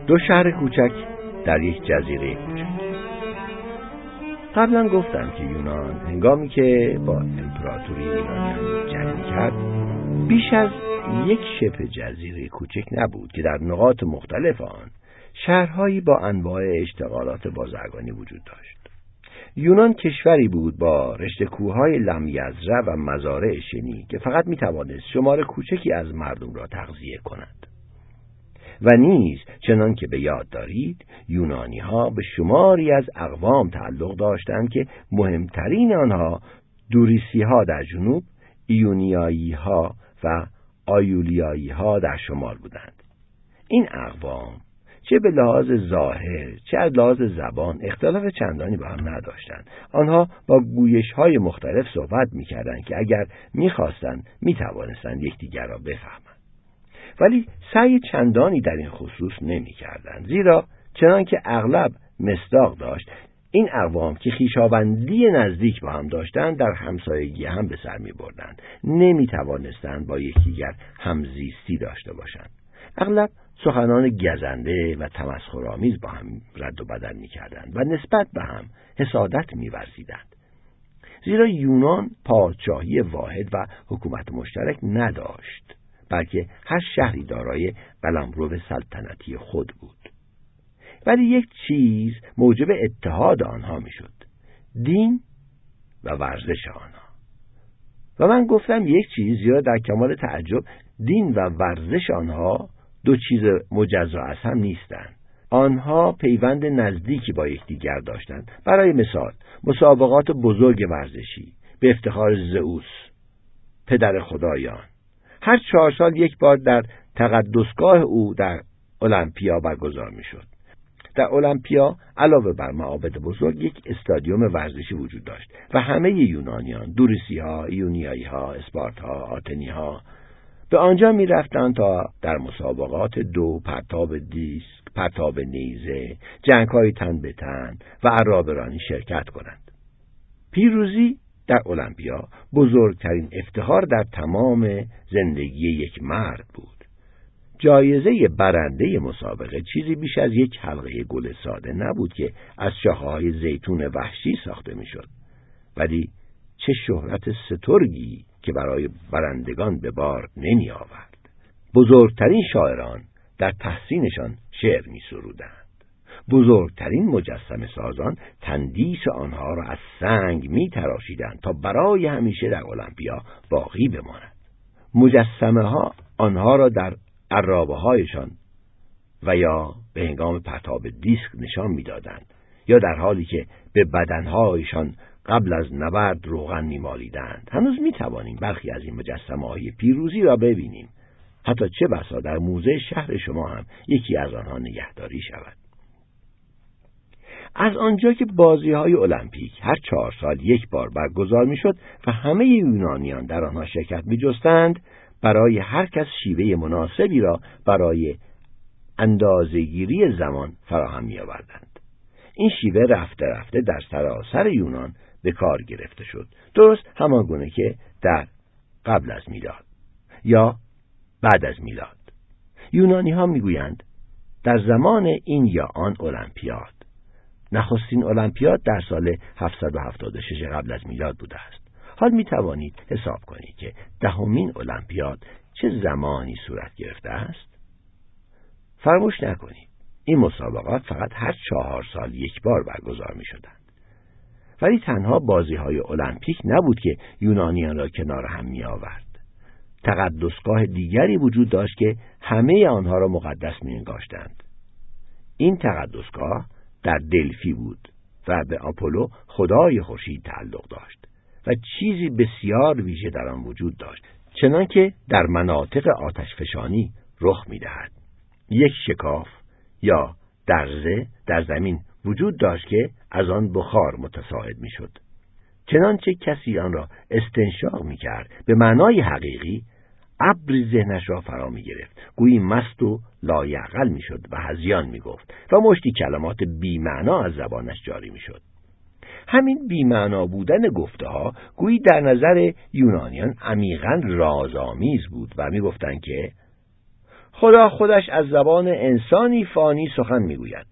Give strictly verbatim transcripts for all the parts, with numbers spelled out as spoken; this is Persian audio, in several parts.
دو شهر کوچک در یک جزیره کوچک. قبلا گفتم که یونان هنگامی که با امپراتوری یونانیان جنگ کرد، بیش از یک شبه جزیره کوچک نبود که در نقاط مختلف آن شهرهایی با انواع اشتغالات بازرگانی وجود داشت. یونان کشوری بود با رشته کوههای لمیزره و مزارع شنی که فقط میتوانست شمار کوچکی از مردم را تغذیه کند. و نیز چنان که به یاد دارید، یونانی ها به شماری از اقوام تعلق داشتند که مهمترین آنها دوریسی ها در جنوب، ایونیایی ها و آیولیایی ها در شمال بودند. این اقوام چه به لحاظ ظاهر چه از لحاظ زبان اختلاف چندانی با هم نداشتند. آنها با گویش های مختلف صحبت می کردند که اگر می خواستند می توانستند یکدیگر را بفهمند. ولی سعی چندانی در این خصوص نمی کردند، زیرا چنان که اغلب مصداق داشت، این اقوام که خویشاوندی نزدیک با هم داشتند در همسایگی هم به سر می بردند. نمی توانستند با یکدیگر همزیستی داشته باشند. اغلب سخنان گزنده و تمسخرآمیز با هم رد و بدل می کردند و نسبت به هم حسادت می ورزیدند. زیرا یونان پادشاهی واحد و حکومت مشترک نداشت، بلکه هر شهری دارای قلمرو سلطنتی خود بود. ولی یک چیز موجب اتحاد آنها می شد: دین و ورزش آنها. و من گفتم یک چیز، زیرا در کمال تعجب دین و ورزش آنها دو چیز مجزا از هم نیستند. آنها پیوند نزدیکی با یکدیگر داشتند. برای مثال مسابقات بزرگ ورزشی به افتخار زئوس، پدر خدایان، هر چهار سال یک بار در تقدسگاه او در المپیا برگزار می شد. در المپیا علاوه بر معابد بزرگ یک استادیوم ورزشی وجود داشت و همه یونانیان، دوریسی ها، ایونیایی ها، اسپارت ها، آتنی ها به آنجا می رفتند تا در مسابقات دو، پرتاب دیسک، پرتاب نیزه، جنگ های تن به تن و عرابه‌رانی شرکت کنند. پیروزی در المپیا بزرگترین افتخار در تمام زندگی یک مرد بود. جایزه برنده مسابقه چیزی بیش از یک حلقه گل ساده نبود که از شاخه‌های زیتون وحشی ساخته میشد، ولی چه شهرت سترگی که برای برندگان به بار نمی آورد. بزرگترین شاعران در تحسینشان شعر می سرودند. بزرگترین مجسمه سازان تندیس آنها را از سنگ می تراشیدند تا برای همیشه در المپیا باقی بماند. مجسمه ها آنها را در عرابه هایشان و یا به هنگام پرتاب دیسک نشان می دادند، یا در حالی که به بدنهایشان قبل از نبرد روغن می مالیدند. هنوز می توانیم برخی از این مجسمه های پیروزی را ببینیم. حتی چه بسا در موزه شهر شما هم یکی از آنها نگهداری شود. از آنجا که بازی‌های المپیک هر چهار سال یک بار برگزار می‌شد و همه یونانیان در آنها شرکت می‌جستند، برای هر کس شیوه مناسبی را برای اندازه‌گیری زمان فراهم می‌آوردند. این شیوه رفته رفته در سراسر یونان به کار گرفته شد، درست همان گونه که در قبل از میلاد یا بعد از میلاد. یونانی‌ها می‌گویند در زمان این یا آن المپیاد، نخستین المپیاد در سال هفتصد و هفتاد و شش قبل از میلاد بوده است. حال می توانید حساب کنید که دهمین المپیاد چه زمانی صورت گرفته است؟ فراموش نکنید این مسابقات فقط هر چهار سال یک بار برگزار می شدند. ولی تنها بازی های المپیک نبود که یونانیان را کنار هم می آورد. تقدسگاه دیگری وجود داشت که همه آنها را مقدس می انگاشتند. این تقدسگاه در دلفی بود و به آپولو خدای خورشید تعلق داشت و چیزی بسیار ویژه در آن وجود داشت، چنان که در مناطق آتشفشانی رخ می‌دهد. یک شکاف یا درزه در زمین وجود داشت که از آن بخار متصاعد می‌شد. چنانچه کسی آن را استنشاق می‌کرد، به معنای حقیقی ابری ذهنش را فرا می گرفت، گویی مست و لایعقل می شد و هذیان می گفت و مشتی کلمات بی‌معنا از زبانش جاری می شد. همین بی‌معنا بودن گفته ها گویی در نظر یونانیان عمیقاً رازآمیز بود و می گفتند که خدا خودش از زبان انسانی فانی سخن میگوید.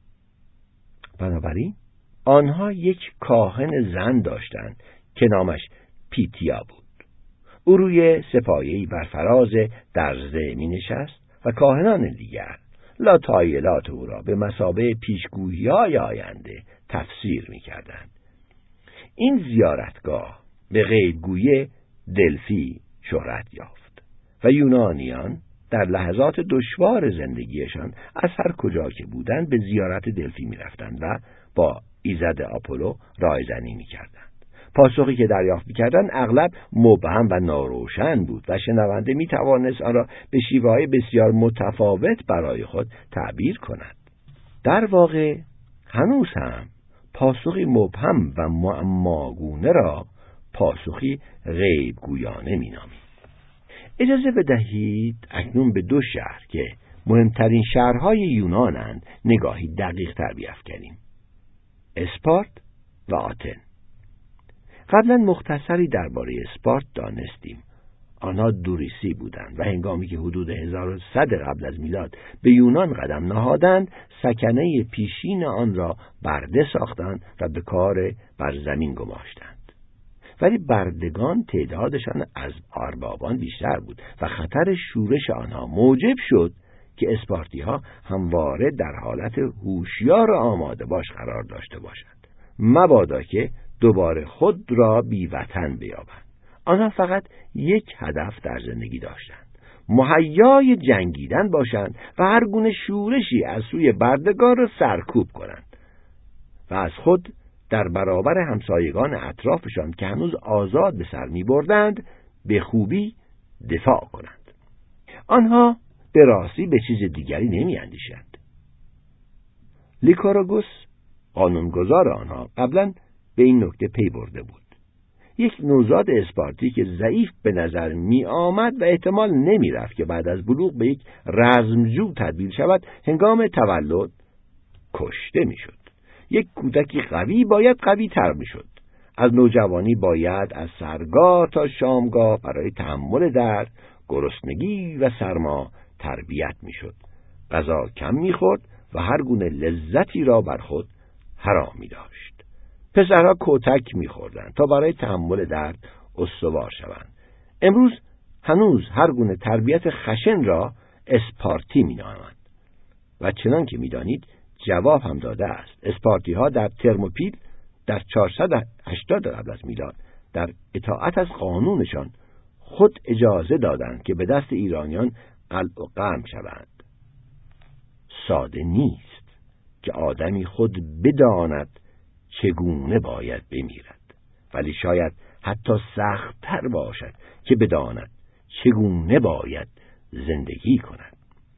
بنابراین آنها یک کاهن زن داشتند که نامش پیتیا بود. او روی سپایه‌ای بر فراز درزده می نشست و کاهنان دیگر لاتایلات او را به مثابه پیشگویی‌های آینده تفسیر می کردند. این زیارتگاه به غیبگویی دلفی شهرت یافت و یونانیان در لحظات دشوار زندگیشان از هر کجا که بودند به زیارت دلفی می رفتند و با ایزد آپولو رایزنی می کردند. پاسخی که دریافت می کردند اغلب مبهم و ناروشن بود و شنونده می توانست آن را به شیوه‌های بسیار متفاوت برای خود تعبیر کند. در واقع هنوز هم پاسخی مبهم و معماگونه را پاسخی غیبگویانه می نامید. اجازه بدهید اکنون به دو شهر که مهمترین شهرهای یونانند نگاهی دقیق تر بیفکنیم: اسپارت و آتن. قبلا مختصری درباره اسپارت دانستیم. آنها دوریسی بودند و هنگامی که حدود هزار و صد قبل از میلاد به یونان قدم نهادند، سکنه پیشین آن را برده ساختند و به کار بر زمین گماشتند. ولی بردگان تعدادشان از اربابان بیشتر بود و خطر شورش آنها موجب شد که اسپارتی ها همواره در حالت هوشیار آماده باش قرار داشته باشند، مبادا که دوباره خود را بی وطن بیابند. آنها فقط یک هدف در زندگی داشتند: مهیای جنگیدن باشند و هر گونه شورشی از سوی بردگان را سرکوب کنند و از خود در برابر همسایگان اطرافشان که هنوز آزاد به سر می بردند به خوبی دفاع کنند. آنها به راستی به چیز دیگری نمی اندیشند. لیکاراگوس قانونگذار آنها قبلا به این نکته پی برده بود: یک نوزاد اسپارتی که ضعیف به نظر می آمد و احتمال نمی رفت که بعد از بلوغ به یک رزمجو تبدیل شود، هنگام تولد کشته می شد. یک کودکی قوی باید قوی تر می شد. از نوجوانی باید از سرگاه تا شامگاه برای تحمل درد، گرسنگی و سرما تربیت می شد. غذا کم می خورد و هر گونه لذتی را بر خود حرام می داشت. پسرها کتک می خوردند تا برای تحمل درد استوار شوند. امروز هنوز هر گونه تربیت خشن را اسپارتی می نامند و چنان که می دانید جواب هم داده است. اسپارتی ها در ترموپیل در چهارصد و هشتاد قبل از میلاد در اطاعت از قانونشان خود اجازه دادند که به دست ایرانیان قلع و قمع شوند. ساده نیست که آدمی خود بداند چگونه باید بمیرد، ولی شاید حتی سخت‌تر باشد که بداند چگونه باید زندگی کند.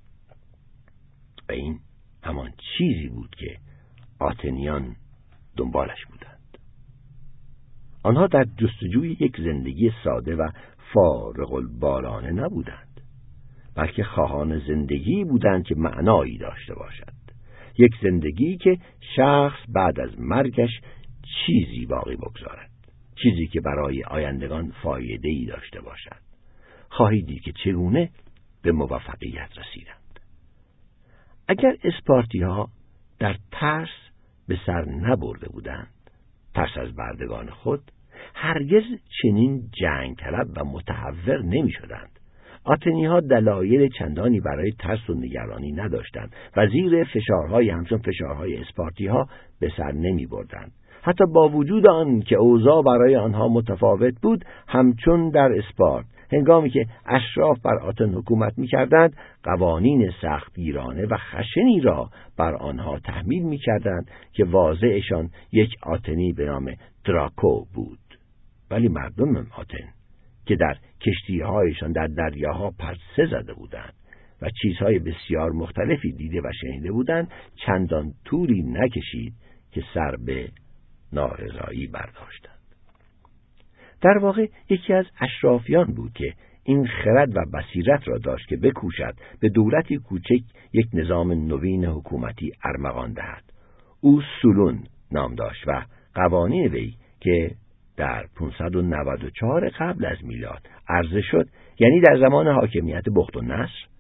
و این همان چیزی بود که آتنیان دنبالش بودند. آنها در جستجوی یک زندگی ساده و فارغ البالانه نبودند، بلکه خواهان زندگی بودند که معنایی داشته باشد. یک زندگی که شخص بعد از مرگش چیزی باقی بگذارد، چیزی که برای آیندگان فایده‌ای داشته باشد. خواهید دید که چگونه به موفقیت رسیدند. اگر اسپارتی ها در ترس به سر نبرده بودند، ترس از بردگان خود، هرگز چنین جنگ طلب و متحور نمی شدند. آتنی ها دلایل چندانی برای ترس و نگرانی نداشتند و زیر فشارهای همچون فشارهای اسپارتی ها به سر نمی بردند. حتی با وجود آن که اوضاع برای آنها متفاوت بود، همچون در اسپارت هنگامی که اشراف بر آتن حکومت می‌کردند، قوانین سختگیرانه و خشنی را بر آنها تحمیل می‌کردند که واضعشان یک آتنی به نام دراکو بود. ولی مردم آتن که در کشتی‌هایشان در دریاها پرسه زده بودند و چیزهای بسیار مختلفی دیده و شنیده بودند، چندان طولی نکشید که سر به نارضایی برداشتند. در واقع یکی از اشرافیان بود که این خرد و بصیرت را داشت که بکوشد به دولتی کوچک یک نظام نوین حکومتی ارمغان دهد. او سولون نام داشت و قوانین وی که در پانصد و نود و چهار قبل از میلاد عرضه شد، یعنی در زمان حاکمیت بخت و نصر،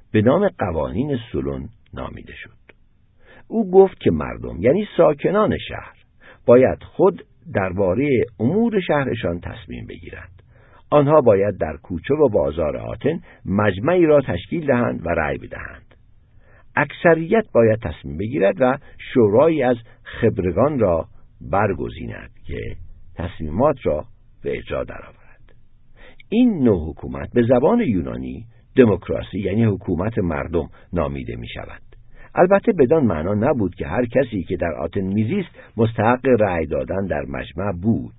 به نام قوانین سولون نامیده شد. او گفت که مردم، یعنی ساکنان شهر، باید خود درباره امور شهرشان تصمیم بگیرند. آنها باید در کوچه و بازار آتن مجمعی را تشکیل دهند و رأی بدهند. اکثریت باید تصمیم بگیرد و شورایی از خبرگان را برگزیند که تصمیمات را به اجرا درآورد. این نوع حکومت به زبان یونانی دموکراسی، یعنی حکومت مردم، نامیده می شود. البته بدان معنا نبود که هر کسی که در آتن میزیست مستحق رأی دادن در مجمع بود.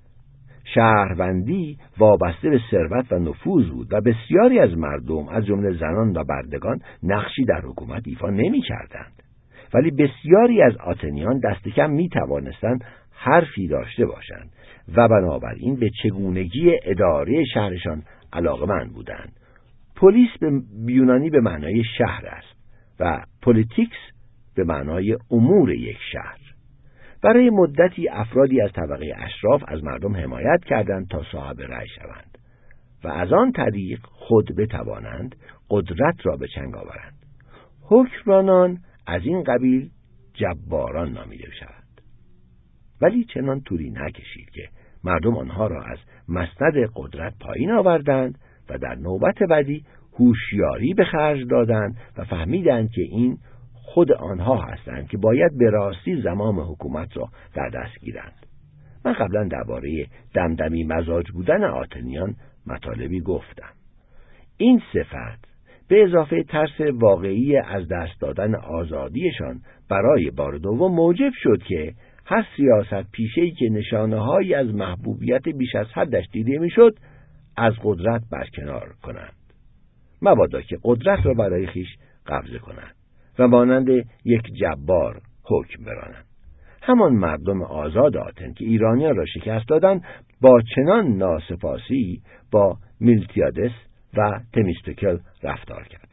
شهروندی وابسته به ثروت و نفوذ بود و بسیاری از مردم، از جمله زنان و بردگان، نقشی در حکومت ایفا نمی کردند. ولی بسیاری از آتنیان دست کم می توانستند حرفی داشته باشند و بنابراین به چگونگی اداره شهرشان علاقه‌مند بودند. پلیس به یونانی به معنای شهر است و پولیتیکس به معنای امور یک شهر. برای مدتی افرادی از طبقه اشراف از مردم حمایت کردند تا صاحب رأی شوند و از آن طریق خود بتوانند قدرت را به چنگ آورند. حکمرانان از این قبیل جباران نامیده شوند. ولی چنان طولی نکشید که مردم آنها را از مسند قدرت پایین آوردند و در نوبت بعدی هوشیاری به خرج دادند و فهمیدند که این خود آنها هستند که باید به راستی زمام حکومت را در دست گیرند. من قبلا درباره دمدمی مزاج بودن آتنیان مطالبی گفتم. این صفت به اضافه ترس واقعی از دست دادن آزادیشان برای بار دوم موجب شد که هر سیاست پیشه‌ای که نشانه‌هایی از محبوبیت بیش از حدش دیده میشد از قدرت برکنار کنند، مبادا که قدرت را برای خیش قبضه کنند و مانند یک جبار حکم برانند. همان مردم آزاد آتن که ایرانیان را شکست دادند با چنان ناسپاسی با میلتیادس و تمیستوکل رفتار کردند.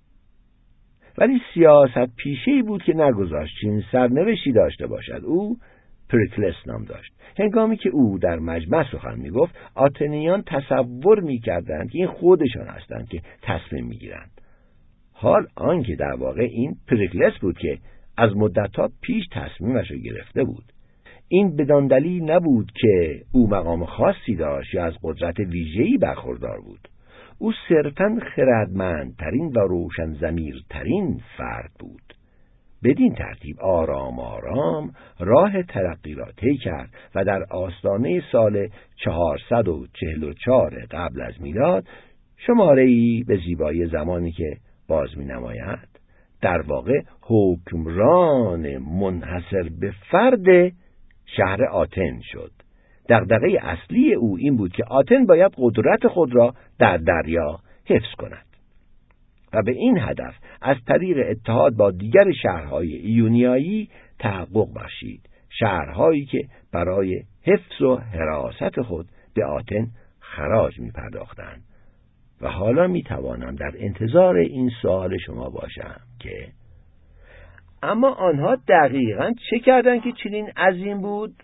ولی سیاست پیشه‌ای بود که نگذاشت چنین سرنوشتی داشته باشد. او پریکلس نام داشت. هنگامی که او در مجمع سخن میگفت، آتنیان تصور میکردند که این خودشان هستند که تصمیم میگیرند، حال آنکه در واقع این پریکلس بود که از مدتها پیش تصمیمش را گرفته بود. این بدان دلیل نبود که او مقام خاصی داشت یا از قدرت ویژه‌ای برخوردار بود. او صرفاً خردمندترین و روشن ضمیرترین فرد بود. بدین ترتیب آرام آرام راه ترقی را طی کرد و در آستانه سال چهارصد و چهل و چهار قبل از میلاد، شماره‌ای به زیبایی زمانی که باز می نماید، در واقع حکمران منحصر به فرد شهر آتن شد. دغدغه اصلی او این بود که آتن باید قدرت خود را در دریا حفظ کند و به این هدف از طریق اتحاد با دیگر شهرهای ایونیایی تحقق بخشید، شهرهایی که برای حفظ و حراست خود به آتن خراج می پرداختند. و حالا می توانم در انتظار این سوال شما باشم که اما آنها دقیقاً چه کردند که چنین عظیم بود؟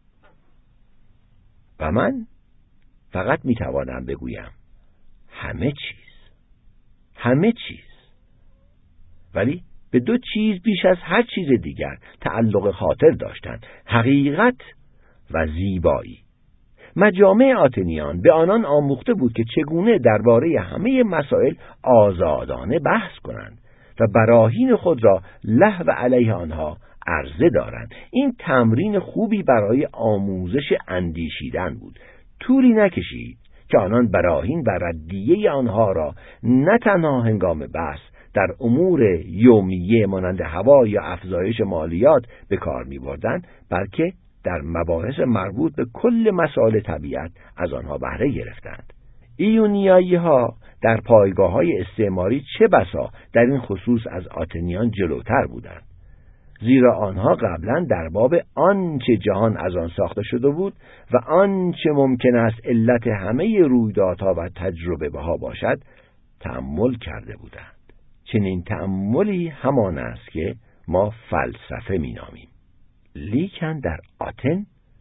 و من فقط می توانم بگویم همه چیز، همه چیز. ولی به دو چیز بیش از هر چیز دیگر تعلق خاطر داشتند: حقیقت و زیبایی. مجامع آتنیان به آنان آموخته بود که چگونه درباره همه مسائل آزادانه بحث کنند و براهین خود را لهو علیه آنها عرضه دارند. این تمرین خوبی برای آموزش اندیشیدن بود. طولی نکشید که آنان براهین و ردیه آنها را نه تنها هنگام بحث در امور یومیه مانند هوا یا افزایش مالیات به کار می بردند، بلکه در مباحث مربوط به کل مسائل طبیعت از آنها بهره گرفتند. ایونیایی ها در پایگاه های استعماری چه بسا در این خصوص از آتنیان جلوتر بودند، زیرا آنها قبلا در باب آنچه جهان از آن ساخته شده بود و آنچه ممکن است علت همه رویدادها و تجربه ها باشد تأمل کرده بودند. چنین تأملی همان است که ما فلسفه می نامیم. لیکن در آتن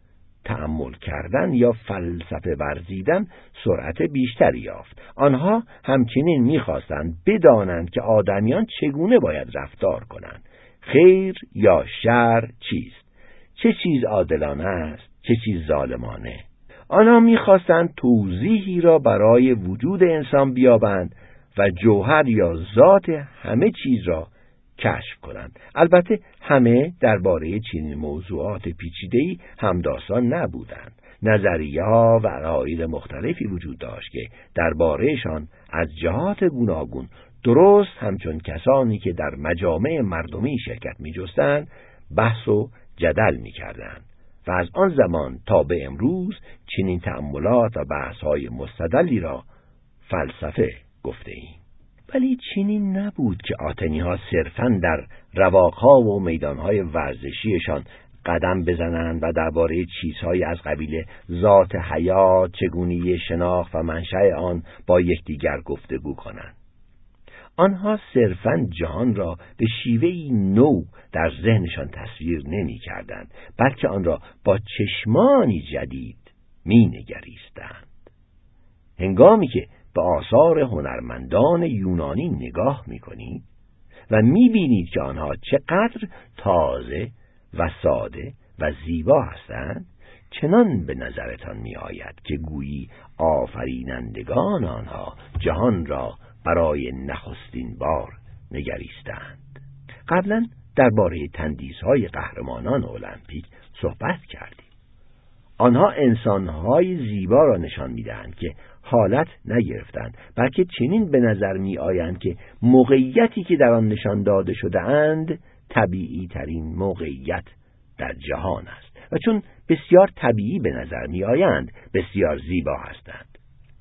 تأمل کردن یا فلسفه ورزیدن سرعت بیشتری یافت. آنها همچنین می‌خواستند بدانند که آدمیان چگونه باید رفتار کنند. خیر یا شر چیست؟ چه چیز عادلانه است؟ چه چیز ظالمانه؟ آنها می‌خواستند توضیحی را برای وجود انسان بیابند و جوهر یا ذات همه چیز را کشف کنند. البته همه درباره چنین موضوعات پیچیده‌ای همداستان نبودند. نظریه‌ها و عقاید مختلفی وجود داشت که درباره‌شان از جهات گوناگون درست همچون کسانی که در مجامع مردمی شرکت می‌جستند بحث و جدل می‌کردند و از آن زمان تا به امروز چنین تأملات و بحث‌های مستدلی را فلسفه گفته‌ایم. ولی چنین نبود که آتنی‌ها صرفاً در رواق‌ها و میدان‌های ورزشیشان قدم بزنند و درباره چیزهای از قبیل ذات حیات، چگونگی شناخت و منشأ آن با یکدیگر گفتگو کنند. آنها صرفاً جهان را به شیوهی نو در ذهنشان تصویر نمی‌کردند، بلکه آن را با چشمانی جدید می‌نگریستند. هنگامی که به آثار هنرمندان یونانی نگاه می‌کنید و می‌بینید که آنها چقدر تازه و ساده و زیبا هستند، چنان به نظرتان می‌آید که گویی آفرینندگان آنها جهان را برای نخستین بار نگریستند. قبلا درباره تندیس‌های قهرمانان المپیک صحبت کردیم. آنها انسان‌های زیبا را نشان می‌دهند که حالت نگرفتند، بلکه چنین به نظر می‌آیند که موقعیتی که در آن نشان داده شده اند طبیعی ترین موقعیت در جهان است و چون بسیار طبیعی به نظر می‌آیند بسیار زیبا هستند.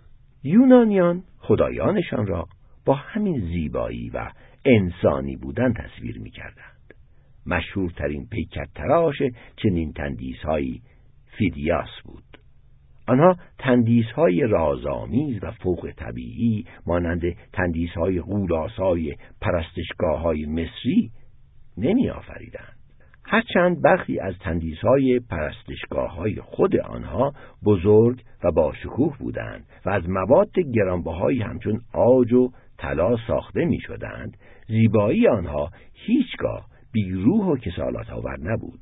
یونانیان خدایانشان را با همین زیبایی و انسانی بودن تصویر می‌کردند. مشهورترین پیکر تراش چنین تندیس‌هایی فیدیاس بود. آنها تندیس‌های رازآمیز و فوق طبیعی مانند تندیس‌های غول‌آسای پرستشگاه‌های مصری نمی‌آفریدند. هرچند برخی از تندیس‌های پرستشگاه‌های خود آنها بزرگ و با شکوه بودند و از مواد گرانبهایی همچون عاج و طلا ساخته می‌شدند، زیبایی آنها هیچگاه بی روح و کسالت آور نبود.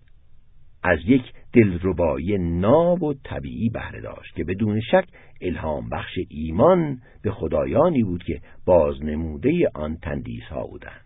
از یک دلربایی ناب و طبیعی بهره داشت که بدون شک الهام بخش ایمان به خدایانی بود که بازنموده آن تندیس‌ها بودند.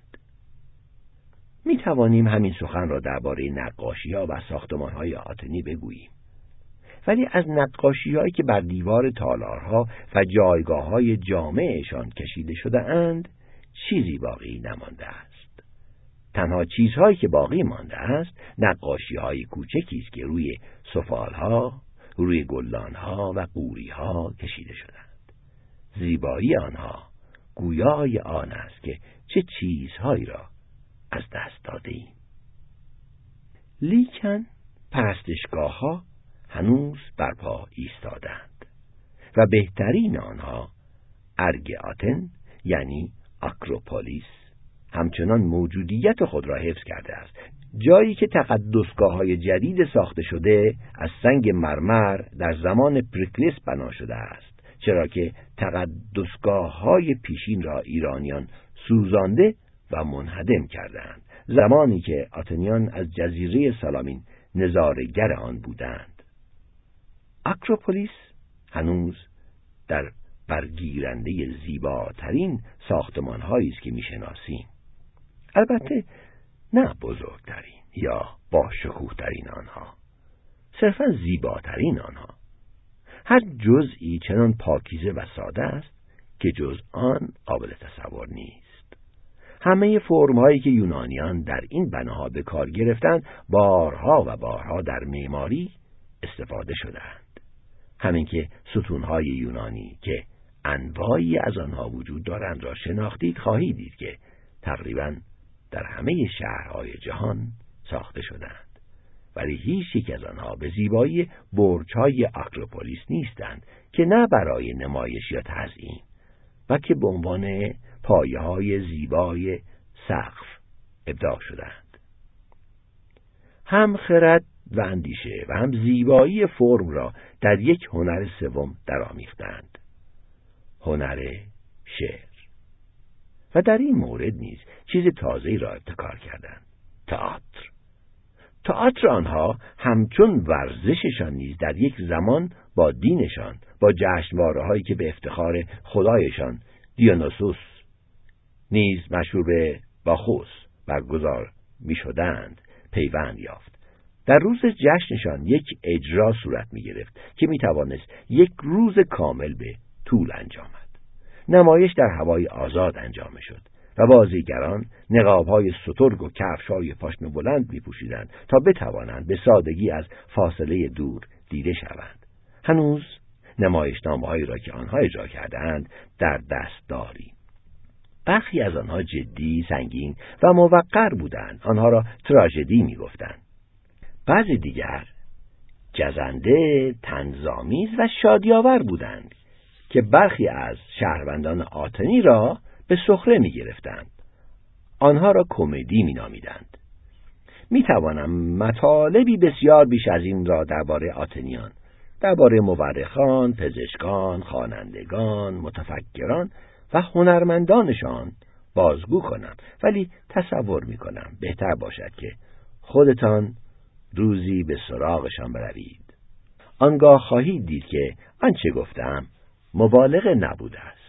می توانیم همین سخن را درباره نقاشی‌ها و ساختمان‌های آتنی بگوییم. ولی از نقاشی‌هایی که بر دیوار تالارها و جایگاه‌های جامعشان کشیده شده اند چیزی باقی نمانده است. تنها چیزهایی که باقی مانده است نقاشی‌های کوچکی است که روی سفال‌ها، روی گلدان‌ها و قوری‌ها کشیده شدند. زیبایی آنها گویای آن است که چه چیزهایی را از دست داده‌ایم. لیکن پرستشگاه‌ها هنوز برپا ایستادند و بهترین آنها ارگ آتن یعنی آکروپولیس همچنان موجودیت خود را حفظ کرده است، جایی که تقدسگاه‌های جدید ساخته شده از سنگ مرمر در زمان پریکلیس بنا شده است، چرا که تقدسگاه‌های پیشین را ایرانیان سوزانده و منهدم کردند، زمانی که آتنیان از جزیره سالامین نظاره‌گر آن بودند. آکروپولیس هنوز در برگیرنده زیباترین ساختمان‌هایی است که می‌شناسیم. البته نه بزرگترین یا با شکوه‌ترین آنها، صرفاً زیباترین آنها. هر جزئی چنان پاکیزه و ساده است که جز آن قابل تصور نیست. همه فرم‌هایی که یونانیان در این بناها به کار گرفتند بارها و بارها در معماری استفاده شدند. همین که ستون‌های یونانی که انواعی از آنها وجود دارند را شناختید خواهید دید که تقریباً در همه شهرهای جهان ساخته شدند، ولی هیچ یک از آنها به زیبایی برج‌های آکروپولیس نیستند که نه برای نمایش یا تزیین، بلکه به عنوان پایه‌های زیبای سقف ابداع شدند. هم خرد و اندیشه و هم زیبایی فرم را در یک هنر سوم درآمیختند، هنر شعر. و در این مورد نیز چیز تازه‌ای را ابتکار کردند، تئاتر. تئاتر آنها همچون ورزششان نیز در یک زمان با دینشان، با جشنواره‌هایی که به افتخار خدایشان دیونوسوس نیز مشهور به باخوس برگزار می‌شدند پیوند یافت. در روز جشنشان یک اجرا صورت می‌گرفت که می‌توانست یک روز کامل به طول انجامد. نمایش در هوای آزاد انجام شد و بازیگران نقاب‌های سترگ و کفش‌های پاشنه بلند می‌پوشیدند تا بتوانند به سادگی از فاصله دور دیده شوند. هنوز نمایشنامه‌هایی را که آنها اجرا کردند در دست داریم. برخی از آنها جدی، سنگین و موقر بودند. آنها را تراژدی می‌گفتند. بعضی دیگر جزنده، طنزآمیز و شادی‌آور بودند که برخی از شهروندان آتنی را به سخره می‌گرفتند. آنها را کمدی می‌نامیدند. می‌توانم مطالبی بسیار بیش از این را درباره آتنیان، درباره مورخان، پزشکان، خوانندگان، متفکران و هنرمندانشان بازگو کنم، ولی تصور می‌کنم بهتر باشد که خودتان روزی به سراغشان بروید. آنگاه خواهید دید که آنچه گفتم مبالغه نبوده است.